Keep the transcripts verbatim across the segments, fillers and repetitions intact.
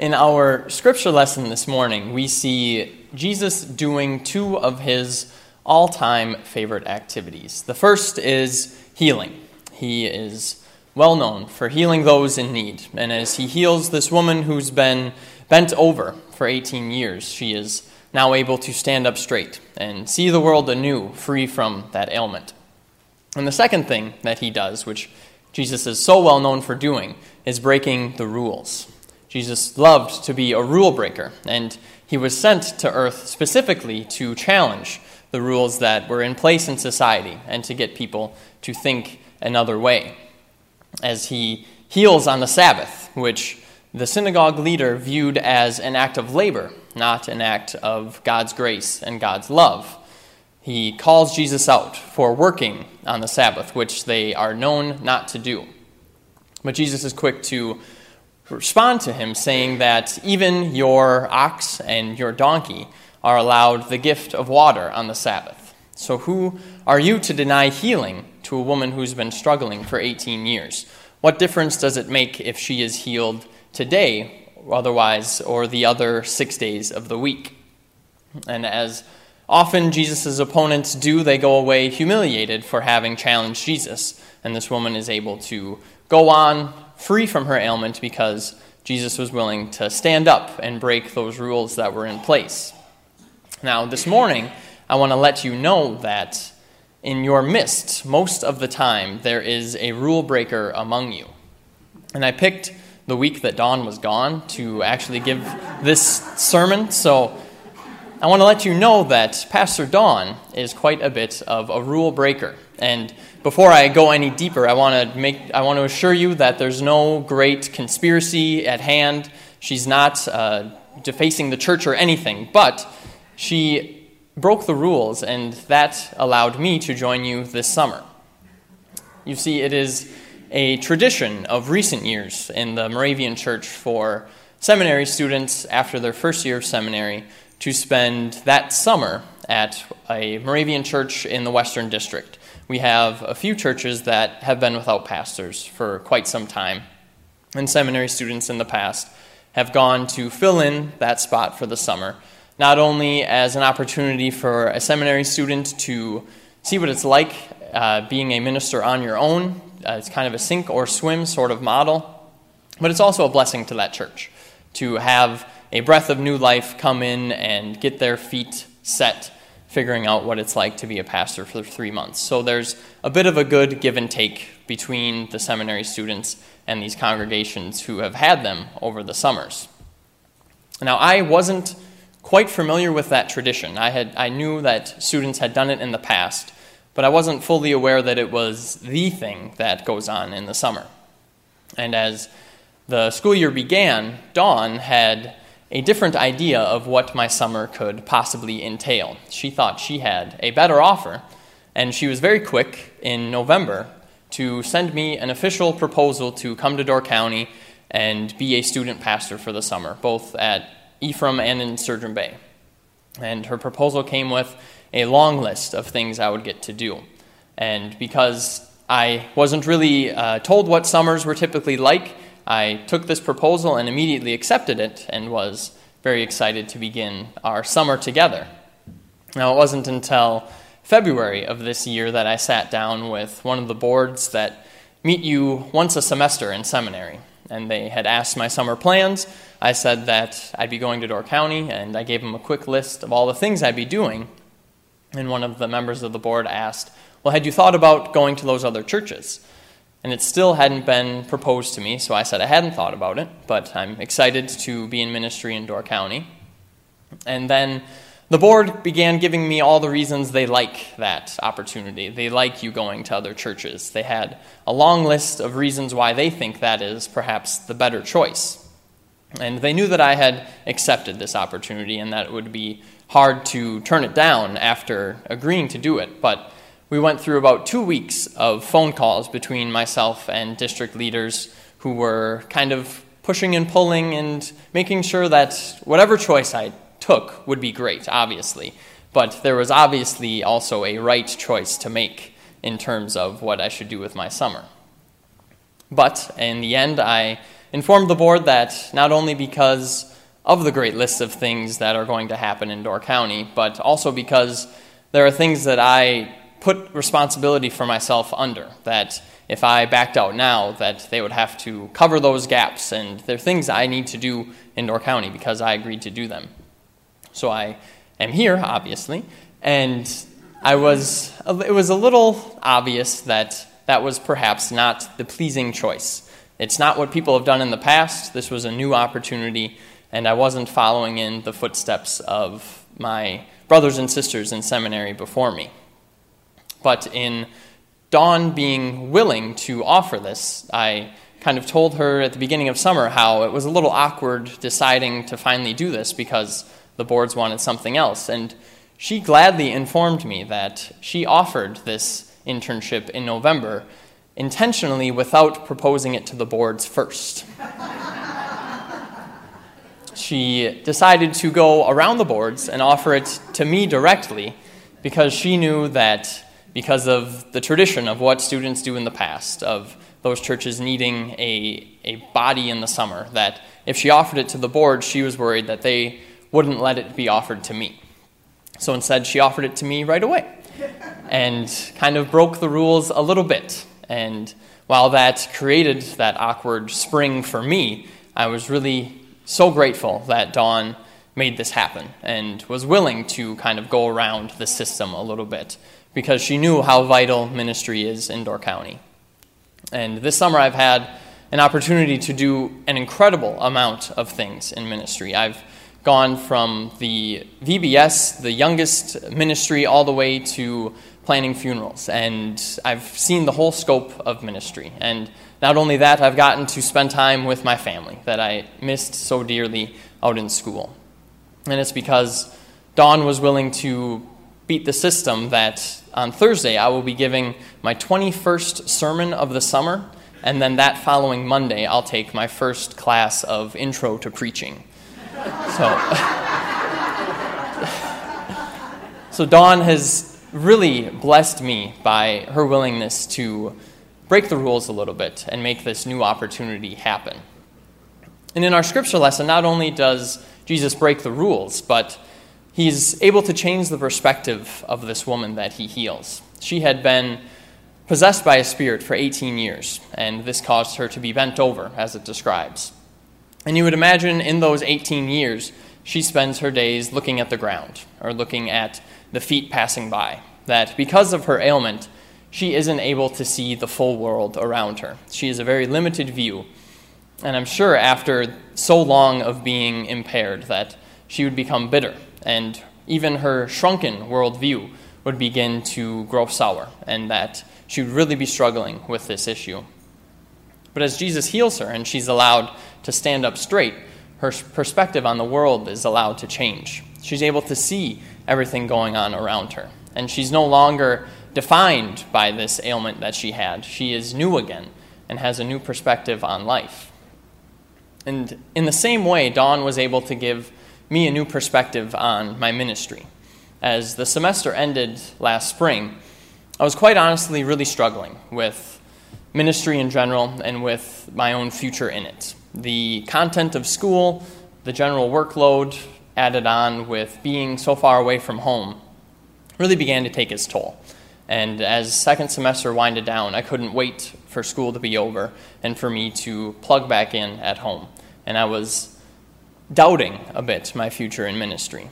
In our scripture lesson this morning, we see Jesus doing two of his all-time favorite activities. The first is healing. He is well known for healing those in need. And as he heals this woman who's been bent over for eighteen years, she is now able to stand up straight and see the world anew, free from that ailment. And the second thing that he does, which Jesus is so well known for doing, is breaking the rules. Jesus loved to be a rule breaker, and he was sent to earth specifically to challenge the rules that were in place in society and to get people to think another way. As he heals on the Sabbath, which the synagogue leader viewed as an act of labor, not an act of God's grace and God's love, he calls Jesus out for working on the Sabbath, which they are known not to do. But Jesus is quick to respond to him, saying that even your ox and your donkey are allowed the gift of water on the Sabbath. So who are you to deny healing to a woman who's been struggling for eighteen years? What difference does it make if she is healed today, otherwise, or the other six days of the week? And as often Jesus' opponents do, they go away humiliated for having challenged Jesus, and this woman is able to go on free from her ailment because Jesus was willing to stand up and break those rules that were in place. Now, this morning, I want to let you know that in your midst, most of the time, there is a rule breaker among you. And I picked the week that Dawn was gone to actually give this sermon, so I want to let you know that Pastor Dawn is quite a bit of a rule breaker. And before I go any deeper, I want to make I want to assure you that there's no great conspiracy at hand. She's not uh, defacing the church or anything, but she broke the rules, and that allowed me to join you this summer. You see, it is a tradition of recent years in the Moravian Church for seminary students after their first year of seminary to spend that summer at a Moravian church in the Western District. We have a few churches that have been without pastors for quite some time, and seminary students in the past have gone to fill in that spot for the summer, not only as an opportunity for a seminary student to see what it's like uh, being a minister on your own. Uh, it's kind of a sink or swim sort of model, but it's also a blessing to that church to have a breath of new life come in and get their feet set, figuring out what it's like to be a pastor for three months. So there's a bit of a good give and take between the seminary students and these congregations who have had them over the summers. Now, I wasn't quite familiar with that tradition. I had I knew that students had done it in the past, but I wasn't fully aware that it was the thing that goes on in the summer. And as the school year began, Dawn had a different idea of what my summer could possibly entail. She thought she had a better offer, and she was very quick in November to send me an official proposal to come to Door County and be a student pastor for the summer, both at Ephraim and in Sturgeon Bay. And her proposal came with a long list of things I would get to do. And because I wasn't really uh, told what summers were typically like, I took this proposal and immediately accepted it and was very excited to begin our summer together. Now, it wasn't until February of this year that I sat down with one of the boards that meet you once a semester in seminary, and they had asked my summer plans. I said that I'd be going to Door County, and I gave them a quick list of all the things I'd be doing, and one of the members of the board asked, well, had you thought about going to those other churches? And it still hadn't been proposed to me, so I said I hadn't thought about it, but I'm excited to be in ministry in Door County. And then the board began giving me all the reasons they like that opportunity. They like you going to other churches. They had a long list of reasons why they think that is perhaps the better choice. And they knew that I had accepted this opportunity and that it would be hard to turn it down after agreeing to do it, but we went through about two weeks of phone calls between myself and district leaders who were kind of pushing and pulling and making sure that whatever choice I took would be great, obviously. But there was obviously also a right choice to make in terms of what I should do with my summer. But in the end, I informed the board that not only because of the great list of things that are going to happen in Door County, but also because there are things that I put responsibility for myself under, that if I backed out now, that they would have to cover those gaps, and there are things I need to do in Door County because I agreed to do them. So I am here, obviously, and I was, it was a little obvious that that was perhaps not the pleasing choice. It's not what people have done in the past. This was a new opportunity, and I wasn't following in the footsteps of my brothers and sisters in seminary before me. But in Dawn being willing to offer this, I kind of told her at the beginning of summer how it was a little awkward deciding to finally do this because the boards wanted something else. And she gladly informed me that she offered this internship in November intentionally without proposing it to the boards first. She decided to go around the boards and offer it to me directly because she knew that because of the tradition of what students do in the past, of those churches needing a, a body in the summer, that if she offered it to the board, she was worried that they wouldn't let it be offered to me. So instead, she offered it to me right away and kind of broke the rules a little bit. And while that created that awkward spring for me, I was really so grateful that Dawn made this happen and was willing to kind of go around the system a little bit because she knew how vital ministry is in Door County. And this summer I've had an opportunity to do an incredible amount of things in ministry. I've gone from the V B S, the youngest ministry, all the way to planning funerals. And I've seen the whole scope of ministry. And not only that, I've gotten to spend time with my family that I missed so dearly out in school. And it's because Dawn was willing to beat the system that on Thursday I will be giving my twenty-first sermon of the summer, and then that following Monday I'll take my first class of Intro to Preaching. So, so Dawn has really blessed me by her willingness to break the rules a little bit and make this new opportunity happen. And in our scripture lesson, not only does Jesus break the rules, but he's able to change the perspective of this woman that he heals. She had been possessed by a spirit for eighteen years, and this caused her to be bent over, as it describes. And you would imagine in those eighteen years, she spends her days looking at the ground or looking at the feet passing by, that because of her ailment, she isn't able to see the full world around her. She has a very limited view. And I'm sure after so long of being impaired that she would become bitter, and even her shrunken worldview would begin to grow sour, and that she would really be struggling with this issue. But as Jesus heals her and she's allowed to stand up straight, her perspective on the world is allowed to change. She's able to see everything going on around her, and she's no longer defined by this ailment that she had. She is new again and has a new perspective on life. And in the same way, Dawn was able to give me a new perspective on my ministry. As the semester ended last spring, I was quite honestly really struggling with ministry in general and with my own future in it. The content of school, the general workload added on with being so far away from home really began to take its toll. And as second semester winded down, I couldn't wait for school to be over and for me to plug back in at home. And I was doubting a bit my future in ministry.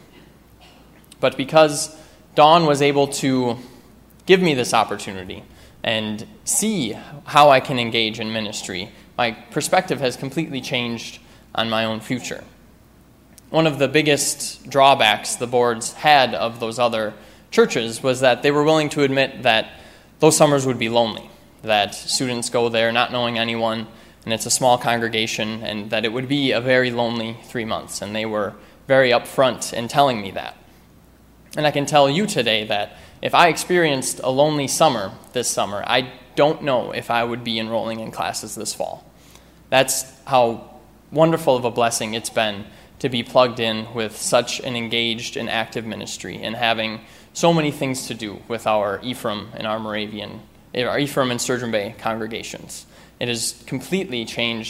But because Dawn was able to give me this opportunity and see how I can engage in ministry, my perspective has completely changed on my own future. One of the biggest drawbacks the boards had of those other churches was that they were willing to admit that those summers would be lonely, that students go there not knowing anyone, and it's a small congregation, and that it would be a very lonely three months, and they were very upfront in telling me that. And I can tell you today that if I experienced a lonely summer this summer, I don't know if I would be enrolling in classes this fall. That's how wonderful of a blessing it's been to be plugged in with such an engaged and active ministry and having so many things to do with our Ephraim and our Moravian, our Ephraim and Sturgeon Bay congregations. It has completely changed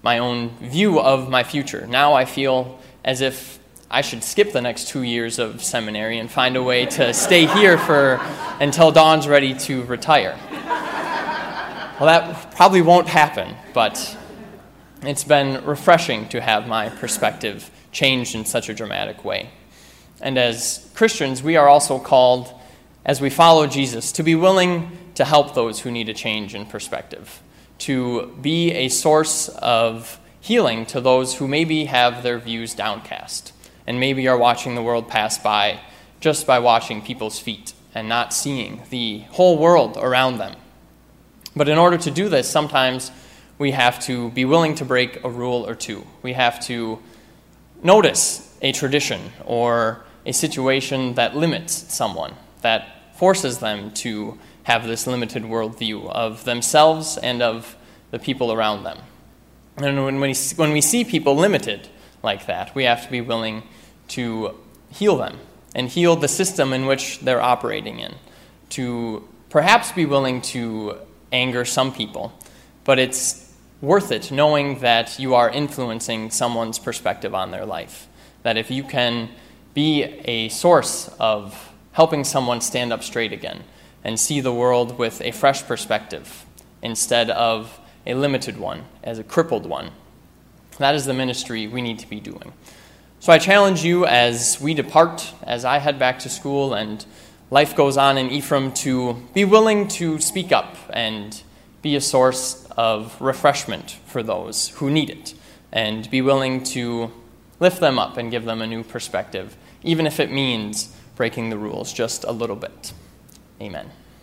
my own view of my future. Now I feel as if I should skip the next two years of seminary and find a way to stay here for until Dawn's ready to retire. Well, that probably won't happen, but it's been refreshing to have my perspective changed in such a dramatic way. And as Christians, we are also called, as we follow Jesus, to be willing to help those who need a change in perspective, to be a source of healing to those who maybe have their views downcast and maybe are watching the world pass by just by watching people's feet and not seeing the whole world around them. But in order to do this, sometimes we have to be willing to break a rule or two. We have to notice a tradition or a situation that limits someone, that forces them to have this limited worldview of themselves and of the people around them. And when we, when we see people limited like that, we have to be willing to heal them and heal the system in which they're operating in, to perhaps be willing to anger some people, but it's worth it knowing that you are influencing someone's perspective on their life, that if you can be a source of helping someone stand up straight again and see the world with a fresh perspective instead of a limited one, as a crippled one, that is the ministry we need to be doing. So I challenge you as we depart, as I head back to school and life goes on in Ephraim, to be willing to speak up and be a source of refreshment for those who need it, and be willing to lift them up and give them a new perspective, even if it means breaking the rules just a little bit. Amen.